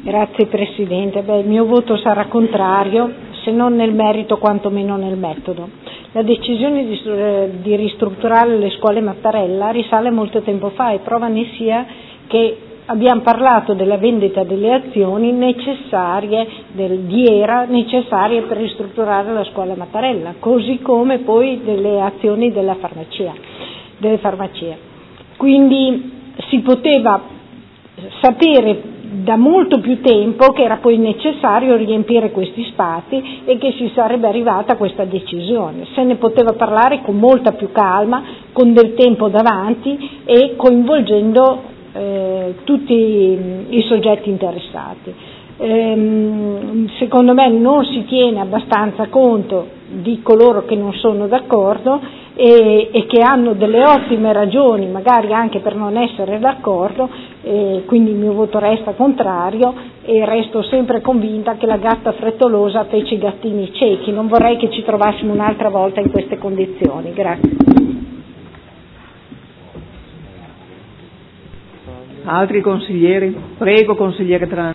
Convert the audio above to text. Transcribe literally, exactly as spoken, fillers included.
Grazie Presidente. Beh, il mio voto sarà contrario, se non nel merito quantomeno nel metodo. La decisione di, di ristrutturare le scuole Mattarella risale molto tempo fa e prova ne sia che abbiamo parlato della vendita delle azioni necessarie, del, di era necessarie per ristrutturare la scuola Mattarella, così come poi delle azioni della farmacia, delle farmacie. Quindi si poteva sapere da molto più tempo che era poi necessario riempire questi spazi e che si sarebbe arrivata a questa decisione. Se ne poteva parlare con molta più calma, con del tempo davanti e coinvolgendo eh, tutti i soggetti interessati. Ehm, secondo me non si tiene abbastanza conto di coloro che non sono d'accordo e, e che hanno delle ottime ragioni, magari anche per non essere d'accordo, e quindi il mio voto resta contrario e resto sempre convinta che la gatta frettolosa fece i gattini ciechi. Non vorrei che ci trovassimo un'altra volta in queste condizioni. Grazie. Altri consiglieri? Prego, consigliere Trani.